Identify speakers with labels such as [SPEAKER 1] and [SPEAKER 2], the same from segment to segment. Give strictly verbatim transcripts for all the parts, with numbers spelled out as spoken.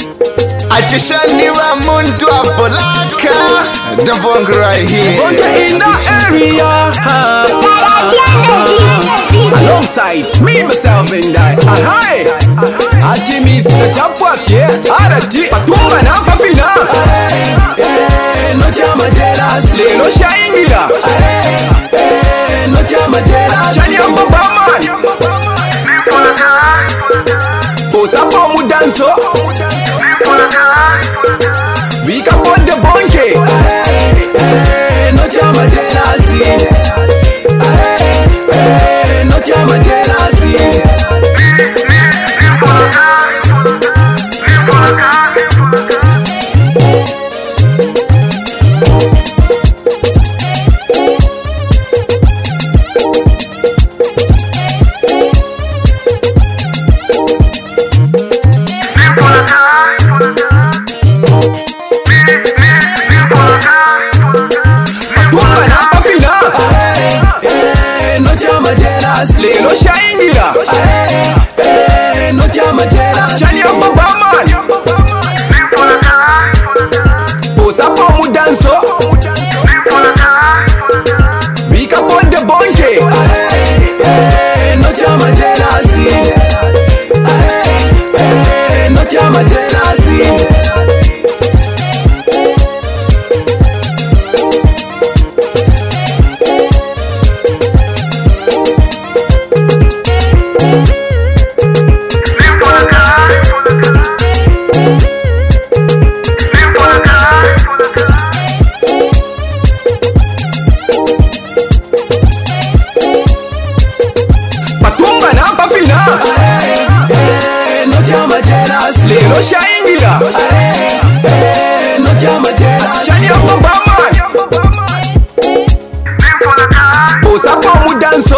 [SPEAKER 1] Atishani wa muntu apolaka. The Vonk right here.
[SPEAKER 2] Vonk in the area. Alongside me, myself and I. Hi. Ati Mister Chapwafye. Arati patumba na pafina. No chama jealous. Lelo shaingira. No chama jealous. Chani amba baman. Osapo mudanso. We can put the bonke. No chama jealousy. No chama jealousy. Lelo shaingira. No chama jealous. Chani amba baman. Osapo mudanso. We can put the bonke. No chama jealousy. No chama jealousy. Lelo shaingira. No chama jealous. Chani amba baman. Osapo mudanso.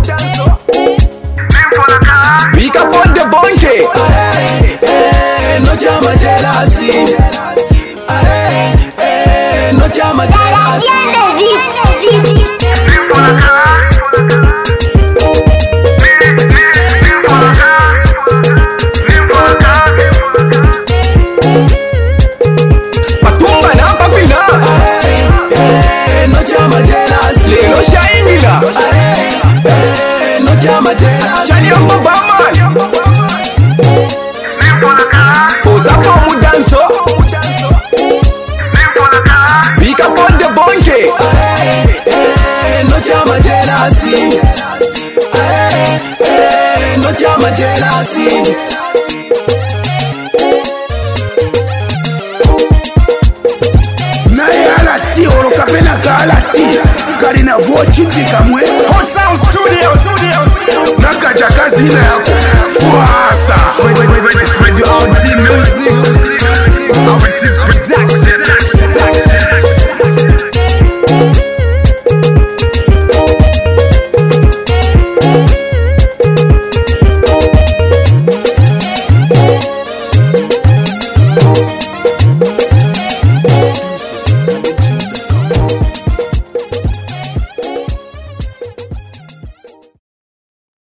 [SPEAKER 2] We can put the bonke. No chama jealousy. No chama jealousy. Lelo shaingira. No chama jealous. Chani amba baman. Osapo mudanso. We can put the bonke. No chama jealousy. No chama jealousy.
[SPEAKER 3] Karina vochiti kamwe
[SPEAKER 2] Hot Sound Studios Studios
[SPEAKER 3] Nakaja kazi ina yako Fuasa
[SPEAKER 1] Spread the music. Our it is production.